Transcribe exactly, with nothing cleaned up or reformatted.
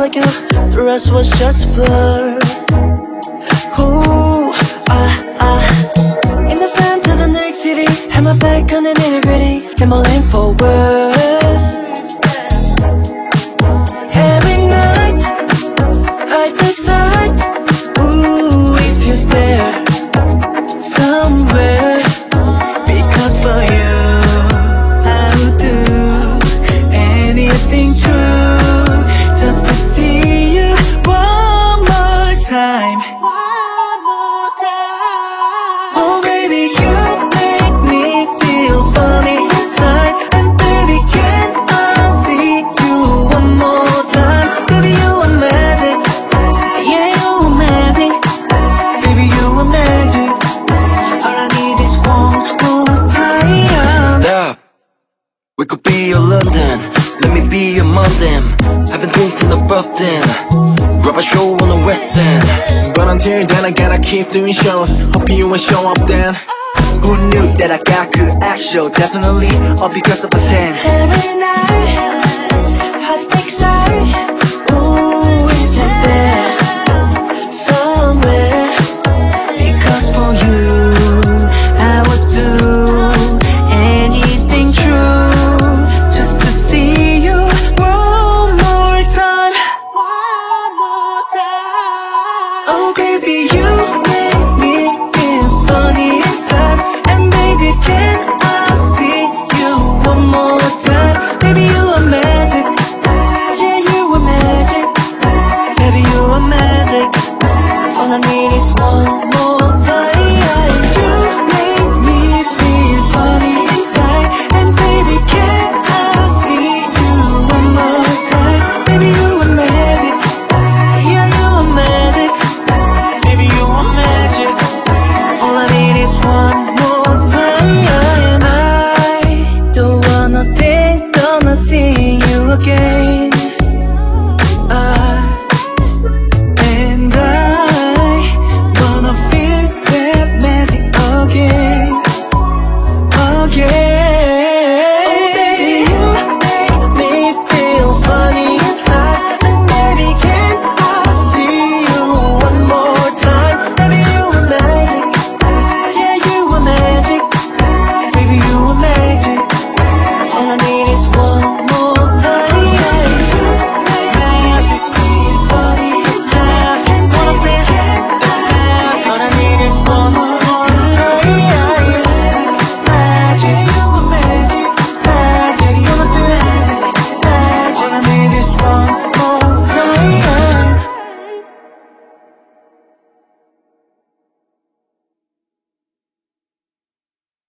like you, the rest was just blur. Ooh, ah, ah. In the van to the next city, had my back on the nitty-gritty, stumbling for words. Every night, I decide, ooh, if you're there somewhere, because for you I would do anything true, just to see you one more time. One more time. Oh baby, you make me feel funny inside, and baby, can I see you one more time? Baby, you are magic, yeah, you are magic. Baby, you are magic. All I need is one more time. Stop. We could be your London, let me be your London. Having drinks in the Boston, grab a show on the West End. But until then I gotta keep doing shows. Hope you will show up then. Who knew that I got good action? Definitely all because of a ten. Every night, I think so. Ooh, if you're there somewhere, because for you I would do anything true, just to see you one more time. One more time. Oh baby, you make me feel funny inside, and baby, can I see you one more time? Baby, you are magic, yeah, you are magic. Baby, you are magic. All I need is one more